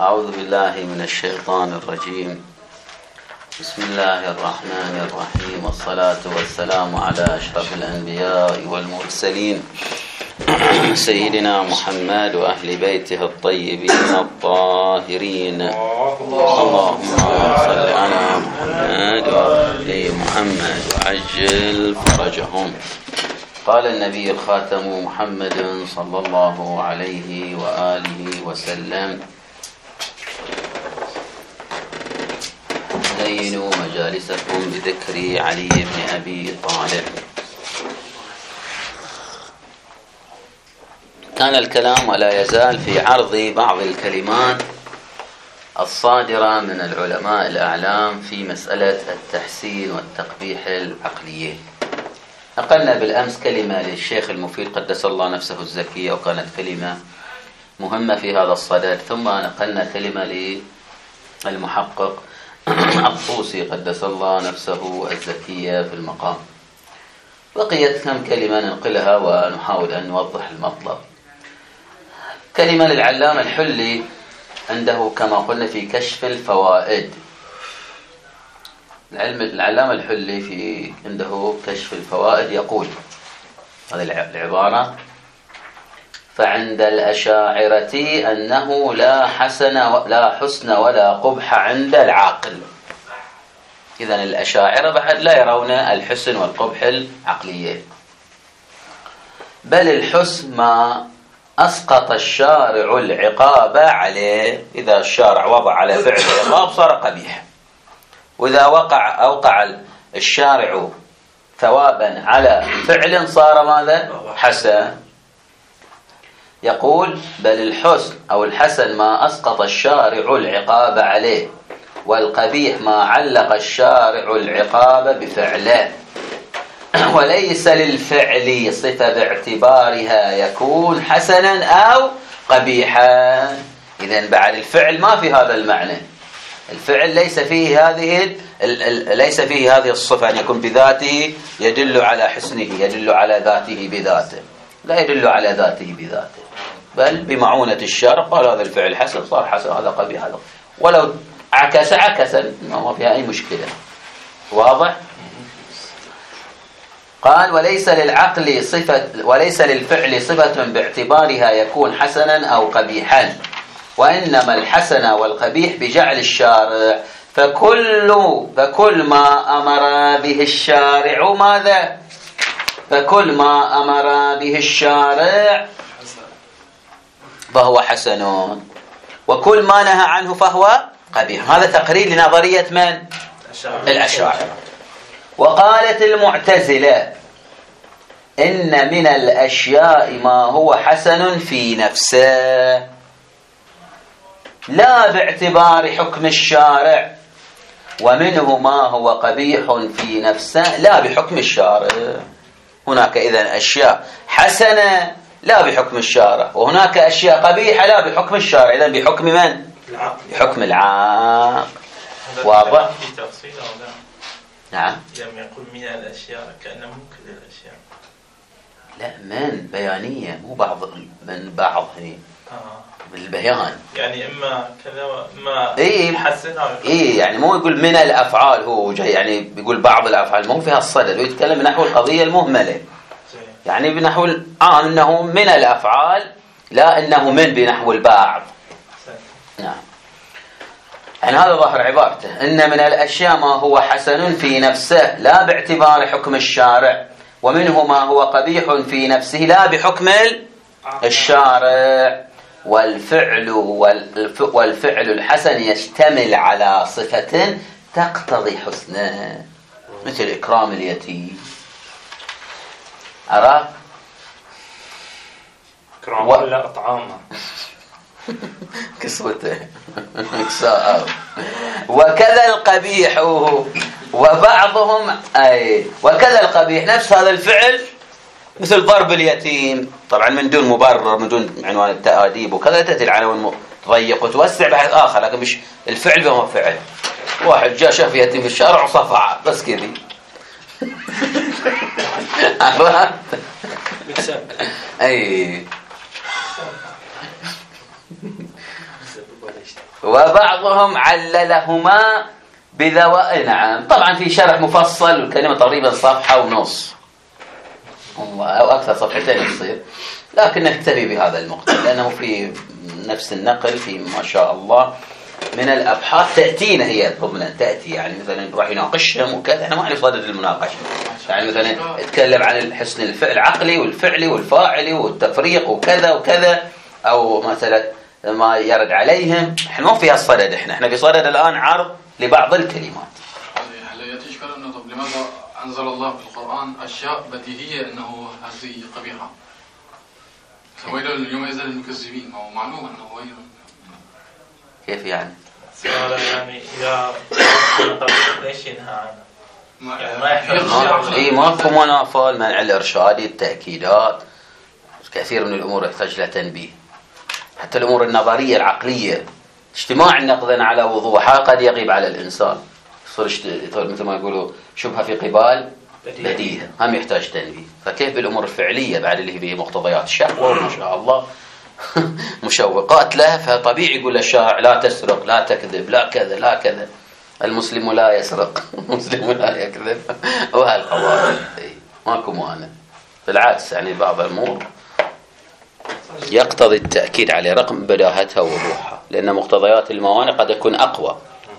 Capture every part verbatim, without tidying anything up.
أعوذ بالله من الشيطان الرجيم. بسم الله الرحمن الرحيم، والصلاة والسلام على أشرف الأنبياء والمرسلين سيدنا محمد وأهل بيته الطيبين الطاهرين. اللهم صل على محمد وآل محمد وعجل فرجهم. قال النبي الخاتم محمد صلى الله عليه وآله وسلم: زينوا مجالسكم بذكر علي بن أبي طالب. كان الكلام ولا يزال في عرض بعض الكلمات الصادرة من العلماء الأعلام في مسألة التحسين والتقبيح العقليين. نقلنا بالأمس كلمة للشيخ المفيد قدس الله نفسه الزكية، وكانت كلمة مهمة في هذا الصدد. ثم نقلنا كلمة للمحقق الطوسي قدس الله نفسه الزكية في المقام. بقيت كم كلمة ننقلها ونحاول أن نوضح المطلب. كلمة للعلامة الحلي عنده كما قلنا في كشف الفوائد. العلم العلامة الحلي في عنده كشف الفوائد يقول هذه العبارة: فعند الأشاعرة أنه لا حسن لا حسن ولا قبح عند العاقل. إذن الأشاعرة بعد لا يرون الحسن والقبح العقليين، بل الحسن ما أسقط الشارع العقاب عليه. إذا الشارع وضع على فعل العقاب صار قبيح، وإذا وقع أوقع الشارع ثوابا على فعل صار ماذا؟ حسن. يقول: بل الحسن أو الحسن ما أسقط الشارع العقاب عليه، والقبيح ما علق الشارع العقاب بفعله، وليس للفعل صفة باعتبارها يكون حسنا أو قبيحا. إذن بعد الفعل ما في هذا المعنى. الفعل ليس فيه هذه ليس فيه هذه الصفة أن يكون بذاته يدل على حسنه، يدل على ذاته بذاته، لا يدل على ذاته بذاته، بل بمعونة الشارع قال هذا الفعل حسن صار حسن، هذا قبيح هذا، ولو عكس عكس ما فيها أي مشكلة. واضح؟ قال: وليس للعقل صفة وليس للفعل صفة باعتبارها يكون حسنا أو قبيحا، وإنما الحسن والقبيح بجعل الشارع. فكل فكل ما أمر به الشارع ماذا؟ فكل ما أمر به الشارع فهو حسن، وكل ما نهى عنه فهو قبيح. هذا تقرير لنظرية من؟ الأشاعرة. وقالت المعتزلة: إن من الأشياء ما هو حسن في نفسه لا باعتبار حكم الشارع، ومنه ما هو قبيح في نفسه لا بحكم الشارع. هناك إذن أشياء حسنة لا بحكم الشارع، وهناك أشياء قبيحة لا بحكم الشارع. إذن بحكم من؟ بحكم العاقل. واضح؟ نعم. لم يقل من الأشياء كأنه ممكن الأشياء. لا، من بيانية، مو بعض من بعض هني. آه. بالبيان يعني إما كذا وإما إيه حسن. إيه يعني مو يقول من الأفعال، هو جاي يعني بيقول بعض الأفعال، مو فيها الصدد، ويتكلم نحو القضية المهملة. يعني بنحو العام أنه من الأفعال، لا أنه من بنحو البعض. نعم. يعني هذا ظاهر عبارته: إن من الأشياء ما هو حسن في نفسه لا باعتبار حكم الشارع، ومنه ما هو قبيح في نفسه لا بحكم الشارع. والفعل والفعل الحسن يشتمل على صفة تقتضي حسنه، مثل إكرام اليتيم. أرى إكرام ولا أطعامه كسوته كساء. وكذا القبيح، وبعضهم أي وكذا القبيح نفس هذا الفعل، مثل ضرب اليتيم، طبعا من دون مبرر، من دون عنوان التأديب وكذا، تأتي العناوين تضيق وتوسع بحث آخر، لكن مش الفعل بما فعل. واحد جاء شاف يتيم في الشارع وصفع بس كذي. عرفت؟ أي وبعضهم عللهما بذواء. نعم طبعا في شرح مفصل والكلمة تقريبا صفحة ونص أو أكثر، صفحتين تصير، لكن نكتفي بهذا المقدار لأنه في نفس النقل في ما شاء الله من الأبحاث تأتينا هي ضمنا تأتي، يعني مثلا راح يناقشهم وكذا، احنا ما نعرف صدد المناقشة، يعني مثلا يتكلم عن حسن الفعل العقلي والفعلي والفاعلي والتفريق وكذا وكذا، أو مثلا ما يرد عليهم، احنا ما فيها الصدد، احنا احنا في صدد الآن عرض لبعض الكلمات. هل يتشكل أنه طب لماذا أنزل الله في القرآن أشياء بديهية أنه هذه قبيحة؟ ويل اليوم إذا للمكذبين، هو معلوم أنه ويل. كيف يعني؟ سؤال يعني إذا ليش ينهى عنه؟ ما ما يحتاج اي ماكو منافاه، المنع الارشادي، التاكيدات، كثير من الامور يحتاج لها تنبيه، حتى الامور النظريه العقليه، اجتماع النقد على وضوحها قد يغيب على الانسان، يصير مثل ما يقولوا شبهه في قبال بديهه، هم يحتاج تنبيه. فكيف بالامور الفعليه بعد اللي هي مقتضيات الشهوه ما شاء الله مشوقات لها، فطبيعي يقول الشارع لا تسرق، لا تكذب، لا كذا لا كذا، المسلم لا يسرق، المسلم لا يكذب، وهالقواعد ماكو مانع. بالعكس يعني بعض الامور يقتضي التاكيد عليه رغم بداهتها ووضوحها، لان مقتضيات الموانع قد تكون اقوى.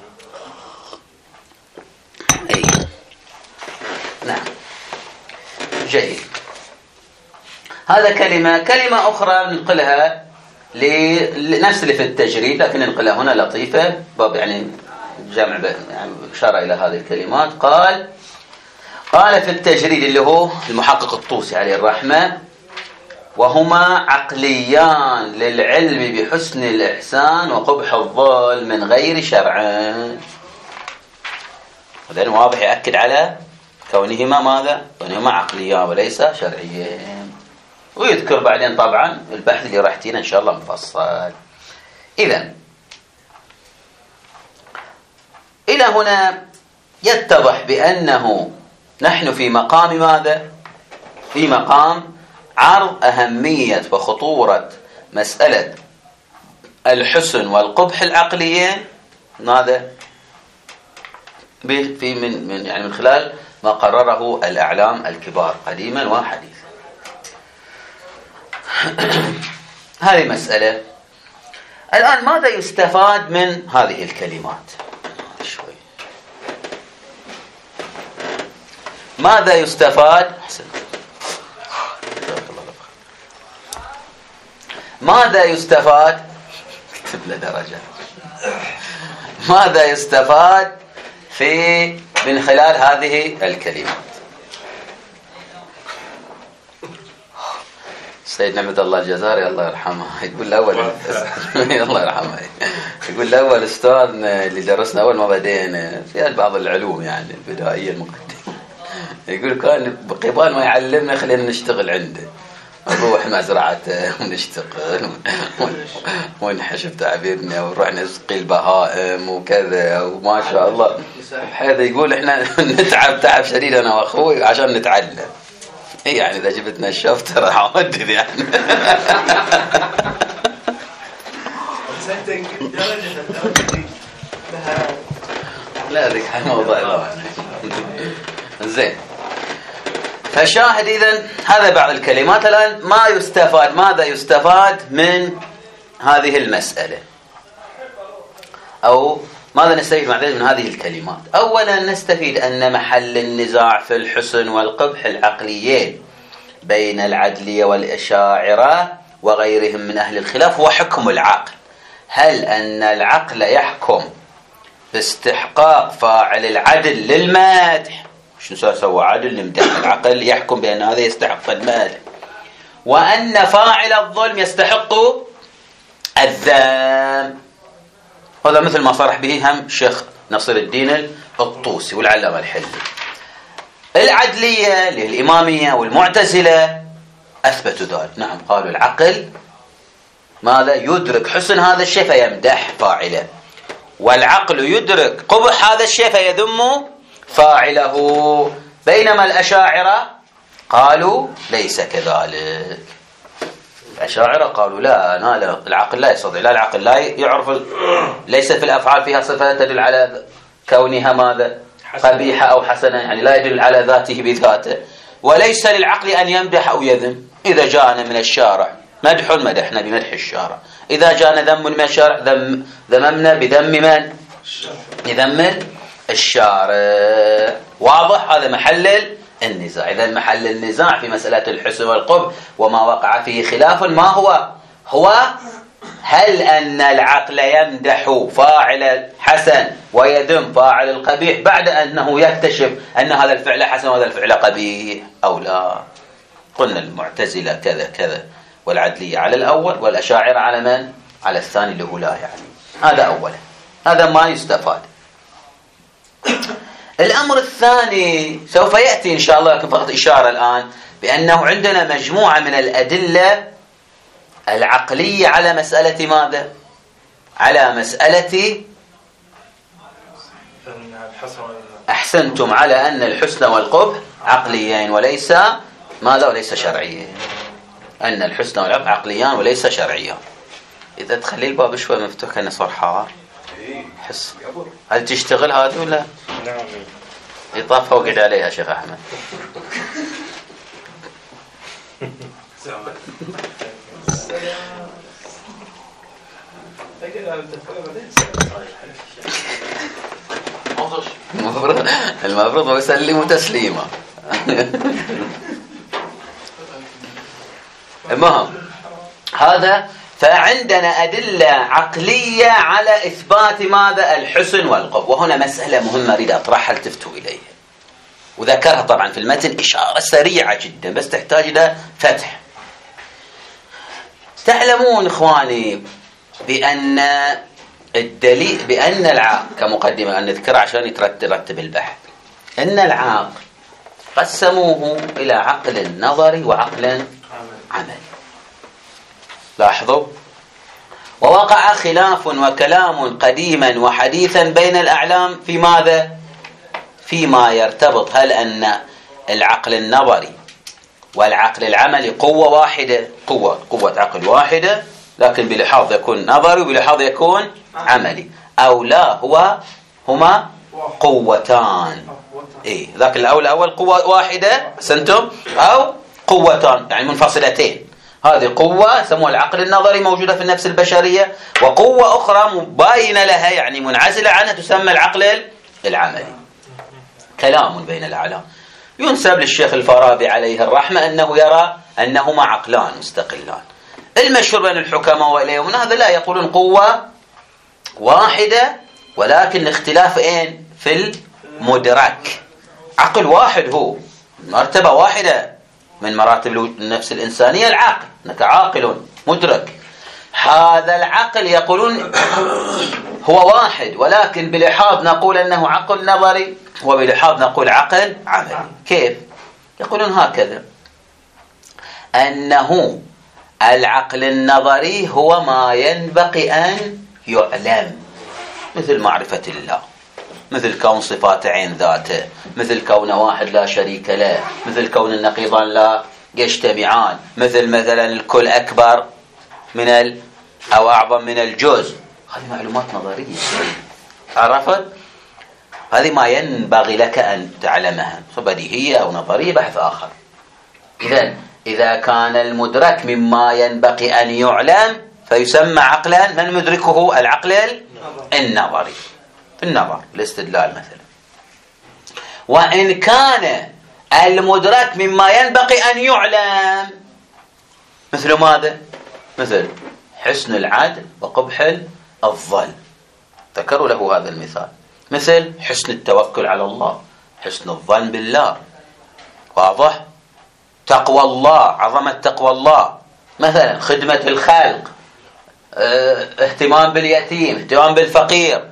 اي نعم جيد. هذا كلمة كلمة أخرى ننقلها لنفس اللي في التجريد، لكن ننقلها هنا لطيفة، باب يعني جمع يعني إشارة إلى هذه الكلمات. قال قال في التجريد اللي هو المحقق الطوسي عليه الرحمة: وهما عقليان للعلم بحسن الإحسان وقبح الظلم من غير شرع. هذا واضح يأكد على كونهما ماذا؟ كونهما عقليان وليس شرعيين، ويذكر بعدين طبعا البحث اللي راح تينا إن شاء الله مفصل. إذن إلى هنا يتضح بأنه نحن في مقام ماذا؟ في مقام عرض أهمية وخطورة مسألة الحسن والقبح العقليين، ماذا؟ في من من يعني من خلال ما قرره الأعلام الكبار قديما وحديثا. هذه مسألة. الآن ماذا يستفاد من هذه الكلمات؟ شوي. ماذا يستفاد؟ ماذا يستفاد؟ اكتب له درجة. ماذا يستفاد في من خلال هذه الكلمات؟ سيد نعمة الله الجزاري الله يرحمه يقول الأول الله يرحمه يقول الأول أستاذنا اللي درسنا أول ما بدينا في بعض العلوم يعني البدائية المقدمة، يقول كان بقبال ما يعلمنا خلينا نشتغل عنده، نروح مزرعته ونشتغل ونحشف تعبيرنا ونروح نسقي البهائم وكذا وما شاء الله، بحيث يقول احنا نتعب تعب شديد انا واخوي عشان نتعلم. ايه يعني اذا جبتنا الشفت راح اودد يعني لا ذيك موضوع زين. فشاهد إذن هذا بعض الكلمات. الآن ما يستفاد، ماذا يستفاد من هذه المسألة، أو ماذا نستفيد من هذه الكلمات؟ أولا نستفيد أن محل النزاع في الحسن والقبح العقليين بين العدلية والأشاعرة وغيرهم من أهل الخلاف هو حكم العقل. هل أن العقل يحكم باستحقاق فاعل العدل للمدح؟ شنو سوى عدل نمدح؟ العقل يحكم بأن هذا يستحق المدح، وأن فاعل الظلم يستحق الذم. هذا مثل ما صرح به هم شيخ نصر الدين الطوسي والعلامة الحلي. العدلية للإمامية والمعتزلة أثبتوا ذلك، نعم قالوا العقل ماذا؟ يدرك حسن هذا الشيء فيمدح فاعله، والعقل يدرك قبح هذا الشيء فيذم فاعله، بينما الأشاعرة قالوا ليس كذلك. الأشاعرة قالوا لا, لا العقل لا يستطيع، لا العقل لا يعرف ال... ليس في الأفعال فيها صفة تدل على كونها ماذا قبيحة أو حسنة، يعني لا يدل على ذاته بذاته. وليس للعقل أن يمدح أو يذم. إذا جاءنا من الشارع مدح مدحنا بمدح الشارع، إذا جاءنا ذم من الشارع ذم ذممنا بذم من؟ بذم الشارع. واضح؟ هذا محل النزاع. إذا محل النزاع في مسألة الحسن والقبح وما وقع فيه خلاف ما هو؟ هو هل أن العقل يمدح فاعل الحسن ويذم فاعل القبيح بعد أنه يكتشف أن هذا الفعل حسن وهذا الفعل قبيح أو لا؟ قلنا المعتزلة كذا كذا، والعدلية على الأول، والأشاعرة على من؟ على الثاني اللي هو لا. يعني هذا أولا، هذا ما يستفاد. الأمر الثاني سوف يأتي إن شاء الله، لكن فقط إشارة الآن بأنه عندنا مجموعة من الأدلة العقلية على مسألة ماذا؟ على مسألة أحسنتم على أن الحسن والقبح عقليين وليس ماذا؟ وليس شرعيين. أن الحسن والقبح عقليان وليس شرعيان. إذا تخلي الباب شوي مفتوح كأنه صار حار. حس هل تشتغل هذه ولا؟ نعم. يطاف وقعد عليها شيخ أحمد. المفروض المفروض يسلم تسليما. المهم هذا، فعندنا أدلة عقلية على إثبات ماذا؟ الحسن والقبح. وهنا مسألة مهمة أريد أطرحها لتفتوا إليها، وذكرها طبعا في المتن إشارة سريعة جدا بس تحتاج إلى فتح. تعلمون إخواني بأن الدليل بأن العقل كمقدمة أن نذكرها عشان يترتب البحث، أن العقل قسموه إلى عقل نظري وعقل عملي. لاحظوا، ووقع خلاف وكلام قديما وحديثا بين الأعلام في ماذا؟ فيما يرتبط هل أن العقل النظري والعقل العملي قوة واحدة، قوة قوة عقل واحدة لكن بلحاظ يكون نظري وبلحاظ يكون عملي، أو لا هو هما قوتان. إيه ذاك الأول أول قوة واحدة سنتم، أو قوتان يعني منفصلتين. هذه قوة سموها العقل النظري موجودة في النفس البشرية، وقوة أخرى مباينة لها يعني منعزلة عنها تسمى العقل العملي. كلام بين الأعلام. ينسب للشيخ الفارابي عليه الرحمة أنه يرى أنهما عقلان مستقلان. المشهور بين الحكماء وإليهم هذا لا يقولون قوة واحدة، ولكن اختلاف إين في المدرك. عقل واحد هو مرتبة واحدة من مراتب النفس الإنسانية، العقل أنك عاقل مدرك. هذا العقل يقولون هو واحد، ولكن بلحاظ نقول أنه عقل نظري وبلحاظ نقول عقل عملي. كيف؟ يقولون هكذا، أنه العقل النظري هو ما ينبغي أن يعلم، مثل معرفة الله، مثل كون صفات عين ذاته، مثل كون واحد لا شريك له، مثل كون النقيضان لا يجتمعان، مثل مثلا الكل أكبر من ال أو أعظم من الجزء. هذه معلومات نظرية عرفت؟ هذه ما ينبغي لك أن تعلمها، بديهية أو نظرية بحث آخر. إذن إذا كان المدرك مما ينبغي أن يعلم فيسمى عقلا. من مدركه؟ العقل النظري في النظر الاستدلال مثلا. وإن كان المدرك مما ينبغي أن يعلم مثل ماذا؟ مثل حسن العدل وقبح الظن، ذكروا له هذا المثال. مثل حسن التوكل على الله، حسن الظن بالله، واضح؟ تقوى الله، عظمة تقوى الله، مثلا خدمة الخلق، اه، اهتمام باليتيم، اهتمام بالفقير،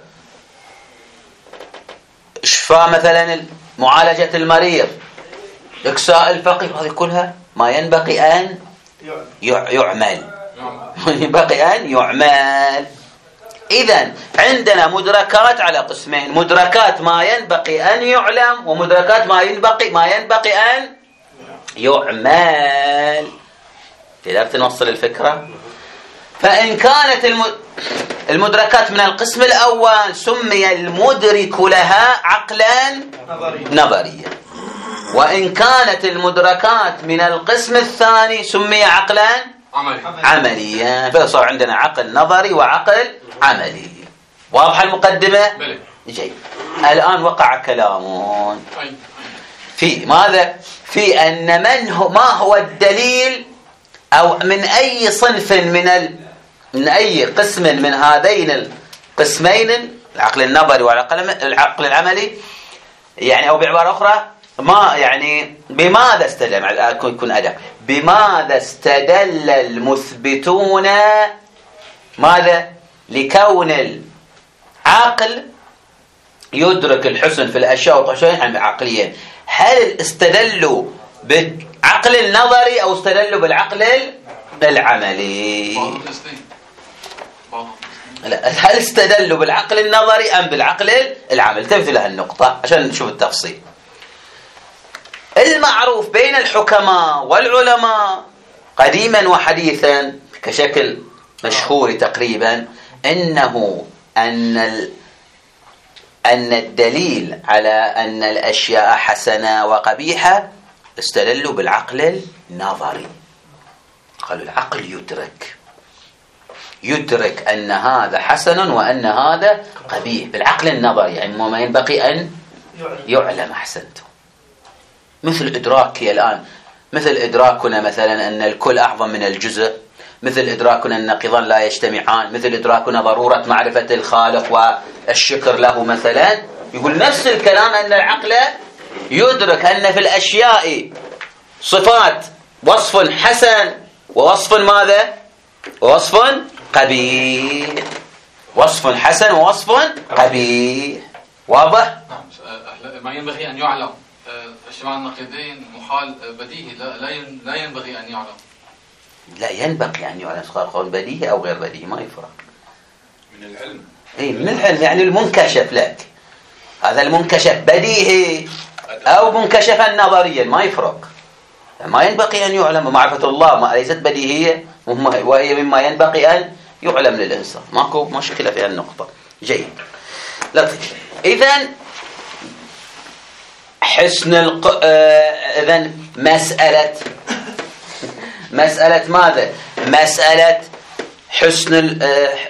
إشفاء مثلا معالجة المريض، إكساء الفقير. هذه كلها ما ينبغي أن يعمل، ينبغي أن يعمل. إذن عندنا مدركات على قسمين، مدركات ما ينبغي أن يعلم ومدركات ما ينبغي ما ينبغي أن يعمل. قدرت نوصل الفكرة؟ فإن كانت المدركات من القسم الأول سمي المدرك لها عقلا نظريا، وإن كانت المدركات من القسم الثاني سمي عقلا عمليا، فصار عندنا عقل نظري وعقل عملي. واضحة المقدمة؟ جيد. الآن وقع كلام في ماذا؟ في أن من هو ما هو الدليل، أو من أي صنف من ال من أي قسم من هذين القسمين، العقل النظري والعقل العملي، يعني أو بعبارة أخرى ما يعني بماذا استدل، يكون أداة، بماذا استدل المثبتون ماذا لكون العقل يدرك الحسن في الأشياء والطشين عقليا؟ هل استدلوا بالعقل النظري أو استدلوا بالعقل العملي؟ لا، هل استدلوا بالعقل النظري أم بالعقل العملي؟ تنفي لها النقطة عشان نشوف التفصيل. المعروف بين الحكماء والعلماء قديما وحديثا كشكل مشهور تقريبا أنه أن أن الدليل على أن الأشياء حسنة وقبيحة استدلوا بالعقل النظري. قالوا العقل يدرك يدرك أن هذا حسن وأن هذا قبيح بالعقل النظري، يعني ما ينبغي أن يعلم. أحسنتم. مثل إدراكي الآن، مثل إدراكنا مثلا أن الكل أعظم من الجزء، مثل إدراكنا أن النقيضان لا يجتمعان، مثل إدراكنا ضرورة معرفة الخالق والشكر له مثلا. يقول نفس الكلام أن العقل يدرك أن في الأشياء صفات وصف حسن ووصف ماذا؟ ووصف قبيح. وصف حسن ووصف قبيح. واضح؟ نعم. ما ينبغي أن يعلم اجتماع النقيضين محال بديهي، لا لا ينبغي أن يعلم. لا ينبغي أن يعلم، قول بديهي أو غير بديهي ما يفرق. من العلم. إيه من العلم، يعني المنكشف لك، هذا المنكشف بديهي أو منكشفا نظريا ما يفرق. ما ينبغي أن يعلم. معرفة الله ما ليست بديهية وهي مما ينبغي أن يعلم للإنسان. ماكو مشكلة في النقطة. جيد. لطيف. إذن حسن الق... إذن مسألة مسألة ماذا؟ مسألة حسن ال...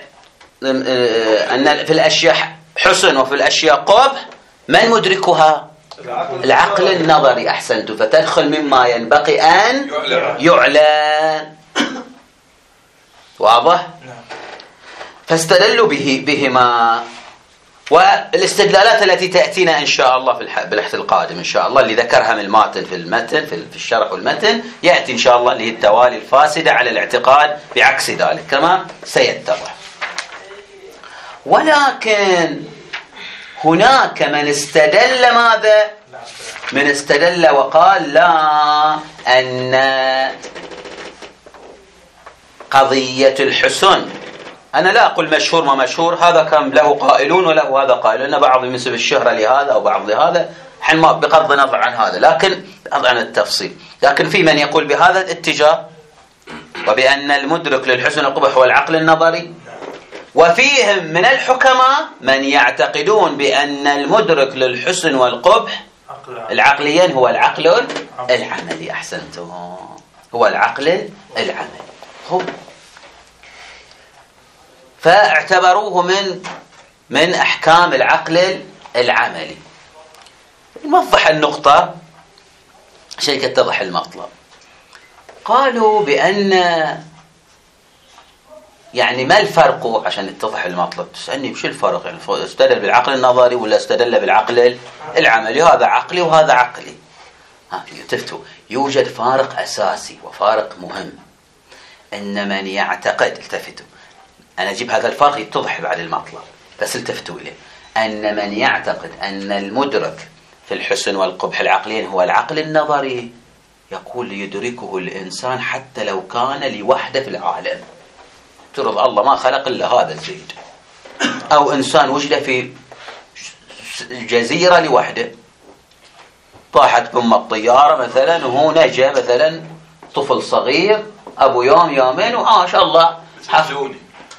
أن في الأشياء حسن وفي الأشياء قبح، من مدركها؟ العقل النظري. أحسنت. فتدخل مما ينبغي أن يعلم. واضح؟ فاستدلوا به بهما. والاستدلالات التي تأتينا إن شاء الله في البحث القادم إن شاء الله، اللي ذكرها من الماتن في المتن في الشرح والمتن، يأتي إن شاء الله اللي هي التوالي الفاسدة على الاعتقاد بعكس ذلك كما سيتضح. ولكن هناك من استدل ماذا؟ من استدل وقال لا، أن قضية الحسن، أنا لا أقول مشهور ما مشهور، هذا كان له قائلون وله هذا قائل، لأن بعض ينسب الشهرة لهذا أو بعض لهذا، حين ما بغض النظر عن هذا، لكن بغض عن التفصيل. لكن في من يقول بهذا الاتجاه، وبأن المدرك للحسن والقبح هو العقل النظري. وفيهم من الحكماء من يعتقدون بأن المدرك للحسن والقبح العقليين هو العقل العملي. أحسنتم. هو العقل العملي. هو فاعتبروه من من أحكام العقل العملي. نوضح النقطة عشان يتضح المطلب. قالوا بأن يعني ما الفرق، عشان يتضح المطلب تسألني بشو الفرق، يعني استدل بالعقل النظري ولا استدل بالعقل العملي؟ هذا عقلي وهذا عقلي. ها تفتوا يوجد فارق أساسي وفارق مهم، أن من يعتقد، التفتوا أنا أجيب هذا الفرق يتضح بعد المطلب بس التفتوا إليه، أن من يعتقد أن المدرك في الحسن والقبح العقليين هو العقل النظري، يقول يدركه الإنسان حتى لو كان لوحده في العالم. ترضى الله ما خلق إلا هذا الزيد، أو إنسان وجد في جزيرة لوحده، طاحت بهم الطيارة مثلا وهو نجا مثلا طفل صغير ابو يوم يومين وما شاء الله حفلوني.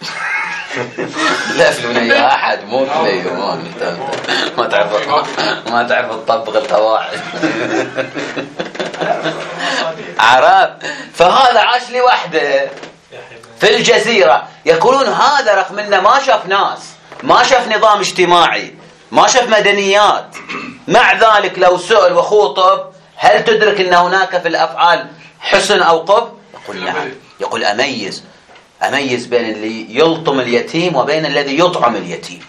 لا فلوني يا احد مو فلي ما انت ما تعرف ما تعرف تطبق القواعد. عرف. فهذا عاش لوحده في الجزيرة. يقولون هذا رغم انه ما شاف ناس، ما شاف نظام اجتماعي، ما شاف مدنيات، مع ذلك لو سئل وخوطب هل تدرك ان هناك في الافعال حسن او قبح؟ يقول نعم. يقول اميز اميز بين اللي يلطم اليتيم وبين الذي يطعم اليتيم.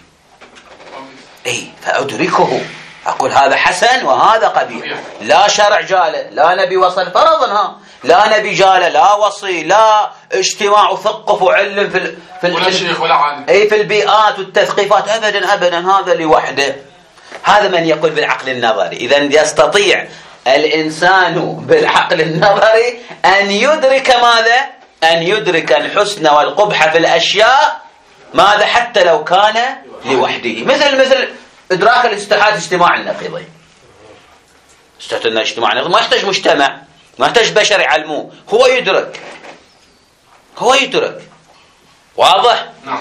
اي فادركه، اقول هذا حسن وهذا قبيح. لا شرع جاله، لا نبي وصل فرضا، ها لا نبي جاله، لا وصي، لا اجتماع وثقف وعلم في ال... في ال... ولا شيخ ولا عالم، اي في البيئات والتثقيفات، ابدا ابدا، هذا لوحده. هذا من يقول بالعقل النظري. اذا يستطيع الانسان بالعقل النظري ان يدرك ماذا؟ ان يدرك الحسن والقبح في الاشياء، ماذا؟ حتى لو كان لوحده. مثل مثل ادراك الاستحاله الاجتماع النقيضي. استحاله الاجتماع النقيضي ما يحتاج مجتمع، ما يحتاج بشر يعلموه، هو يدرك، هو يدرك. واضح؟ نعم.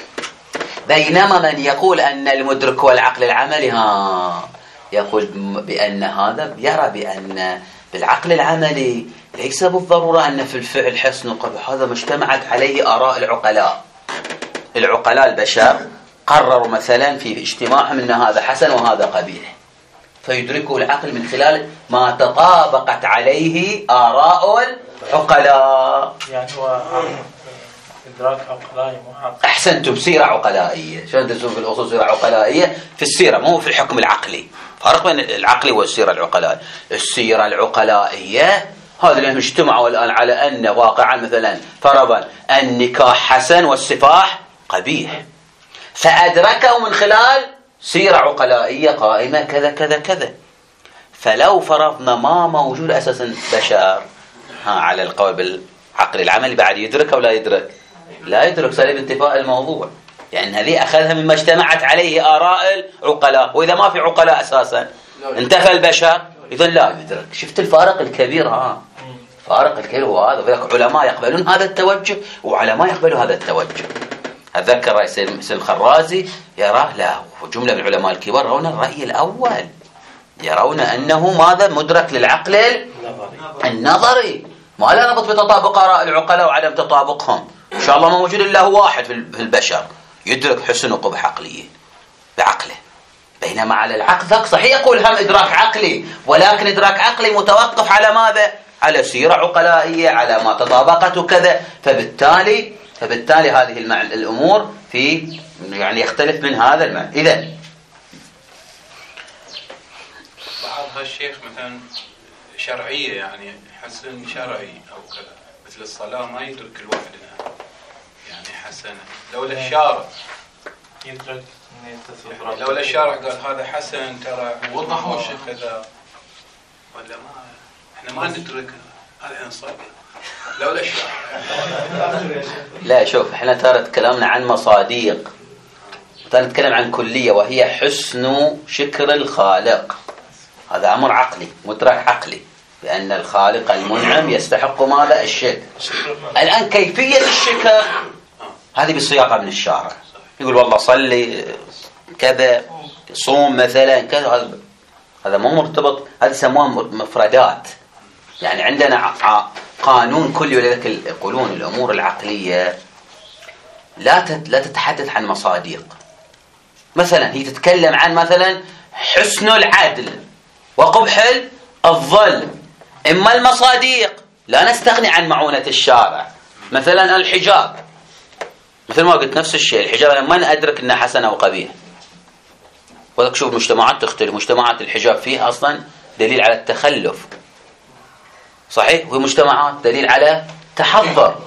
بينما من يقول أن المدرك هو العقل العملي، ها يقول بأن هذا يرى بأن بالعقل العملي ليس بالضرورة أن في الفعل حسن وقبح، هذا ما اجتمعت عليه آراء العقلاء. العقلاء البشر قرروا مثلا في اجتماعهم أن هذا حسن وهذا قبيح، فيدركه العقل من خلال ما تطابقت عليه آراء العقلاء. يعني هو إدراك عقلائي مو عقل. أحسنتم، سيرة عقلائية. شلون تدرسون في الأصول سيرة عقلائية؟ في السيرة، مو في الحكم العقلي. فرق بين العقلي والسيرة العقلائية. السيرة العقلائية هذا اللي اجتمعوا الآن على أن واقعا مثلا فرضا النكاح حسن والسفاح قبيح، فأدركه من خلال سيرة عقلائية قائمة كذا كذا كذا. فلو فرضنا ما موجود أساسا بشر، ها على القول بالعقل العملي، بعد يدرك أو لا يدرك؟ لا يدرك، سليم انتفاء الموضوع. يعني هذه أخذها مما اجتمعت عليه آراء العقلاء، وإذا ما في عقلاء أساسا انتفى البشر، إذن لا يدرك. شفت الفارق الكبير؟ ها فارق الكبير هو هذا. وذلك علماء يقبلون هذا التوجه وعلماء يقبلون هذا التوجه. أتذكر رئيس الخرازي يراه، لا جملة من العلماء الكبار يرون الرأي الأول، يرون أنه ماذا؟ مدرك للعقل النظري، ما لا ربط بتطابق آراء العقلاء وعدم تطابقهم. إن شاء الله ما موجود إلا هو واحد في البشر يدرك حسن وقبح عقلية بعقله. بينما على العقل ذاك صحيح يقول هم إدراك عقلي، ولكن إدراك عقلي متوقف على ماذا؟ على سيرة عقلائية، على ما تطابقت وكذا. فبالتالي فبالتالي هذه المع... الأمور في يعني يختلف من هذا المعنى. إذن بعض هالشيخ مثلا شرعية، يعني حسن شرعي أو كذا، مثل الصلاة ما يدرك لوحدنا يعني حسنة. لولا الشارع يدرك يعني لولا الشارع قال هذا حسن ترى وضحوا الشيخ كذا، ولا ما احنا ما ندرك هذا نصلي لولا الشارع. لا شوف، احنا ترى تكلمنا عن مصاديق، ترى نتكلم عن كلية وهي حسن شكر الخالق. هذا أمر عقلي مدرك عقلي، بأن الخالق المنعم يستحق ماذا؟ الشكر. الآن كيفية الشكر هذه بصياغة من الشارع، يقول والله صلي كذا، صوم مثلا كذا، هذا هذا مو مرتبط، هذا يسموها مفردات. يعني عندنا قانون كلي، ولذلك يقولون الأمور العقلية لا لا تتحدث عن مصادق. مثلا هي تتكلم عن مثلا حسن العدل وقبح الظلم. إما المصادق لا نستغني عن معونة الشارع. مثلا الحجاب، مثل ما قلت نفس الشيء، الحجاب أنا ما أدرك أنه حسن أو قبيح. وذلك شوف مجتمعات تختلف، مجتمعات الحجاب فيها أصلا دليل على التخلف صحيح، ومجتمعات دليل على تحضر.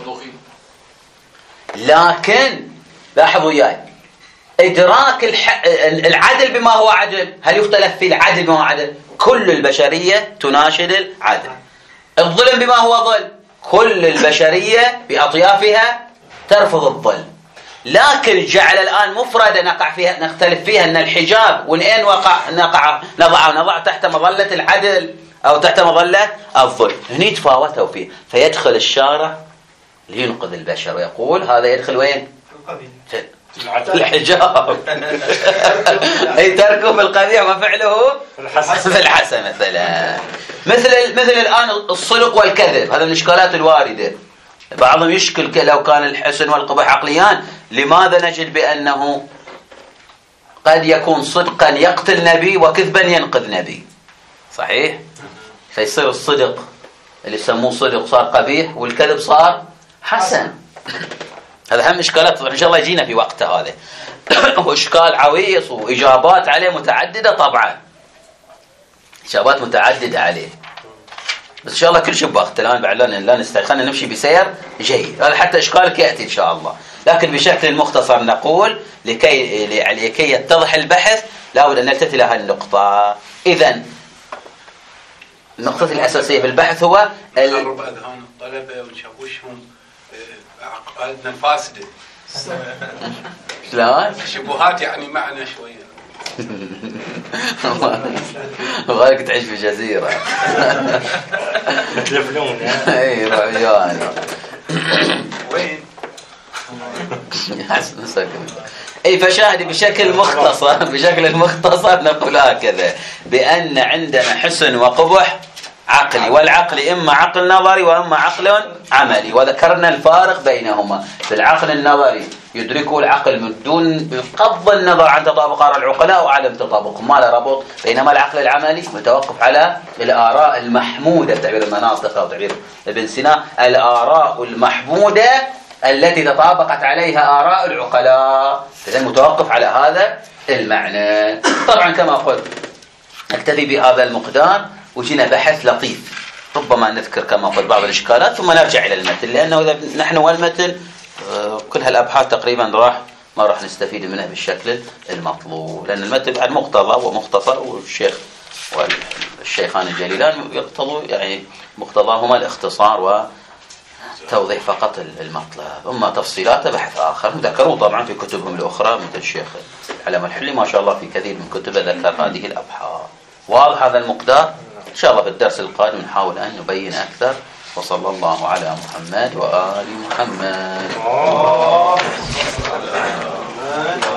لكن لاحظوا وياي، إدراك الح... العدل بما هو عدل، هل يختلف في العدل بما هو عدل؟ كل البشرية تناشد العدل. الظلم بما هو ظلم، كل البشرية بأطيافها ترفض الظلم. لكن جعل الآن مفردة نقع فيها نختلف فيها أن الحجاب وإن وقع نقع نضع نضع تحت مظلة العدل أو تحت مظلة الظلم، هني تفاوتوا فيه. فيدخل الشارع لينقذ البشر، ويقول هذا يدخل وين؟ الحجاب. أي تركه في القبيح وفعله في الحسن مثلا. مثل مثل الآن الصدق والكذب، هذا من الإشكالات الواردة. بعضهم يشكل لو كان الحسن والقبح عقليان، لماذا نجد بأنه قد يكون صدقا يقتل نبي وكذبا ينقذ نبي؟ صحيح؟ فيصير الصدق اللي يسموه صدق صار قبيح، والكذب صار حسن. هذا هم إشكالات إن شاء الله يجينا في وقته هذا. وإشكال عويص وإجابات عليه متعددة طبعا، إجابات متعددة عليه، بس إن شاء الله كل شيء بوقت. الآن بعد لا نستخلنا نمشي بسير جيد، هذا حتى إشكالك يأتي إن شاء الله. لكن بشكل مختصر نقول لكي لكي يتضح البحث لابد أن نلتفت إلى هالنقطة. إذن النقطة الأساسية في البحث هو نقرب أذهان الطلبة ونشوشهم عقائدنا الفاسدة. لا شبهات يعني معنا شوية. غالك تعيش في جزيرة. تلفلون اي رعيان. وين؟ حسن سكن. اي فشاهد بشكل مختصر بشكل مختصر نقول هكذا، بأن عندنا حسن وقبح عقلي، والعقل إما عقل نظري وإما عقل عملي، وذكرنا الفارق بينهما. في العقل النظري يدركه العقل من دون بغض النظر عن تطابق آراء العقلاء وعدم تطابق، ما له ربط. بينما العقل العملي متوقف على الآراء المحمودة، تعبير المناطق أو تعبير ابن سينا، الآراء المحمودة التي تطابقت عليها آراء العقلاء، إذن متوقف على هذا المعنى. طبعا كما قلت نكتفي بهذا المقدار، وجينا بحث لطيف ربما نذكر كما قلت بعض الإشكالات ثم نرجع إلى المتن، لأنه إذا نحن والمتن كل هالأبحاث تقريبا راح ما راح نستفيد منها بالشكل المطلوب، لأن المتن بعد مقتضى ومختصر، والشيخ والشيخان الجليلان يقتضوا يعني مقتضاهما الاختصار وتوضيح فقط المطلب. أما تفصيلاته بحث آخر ذكروا طبعا في كتبهم الأخرى، مثل الشيخ علم الحلي ما شاء الله في كثير من كتبه ذكر هذه الأبحاث. واضح هذا المقدار؟ إن شاء الله في الدرس القادم نحاول أن نبين أكثر. وصلى الله على محمد وآل محمد.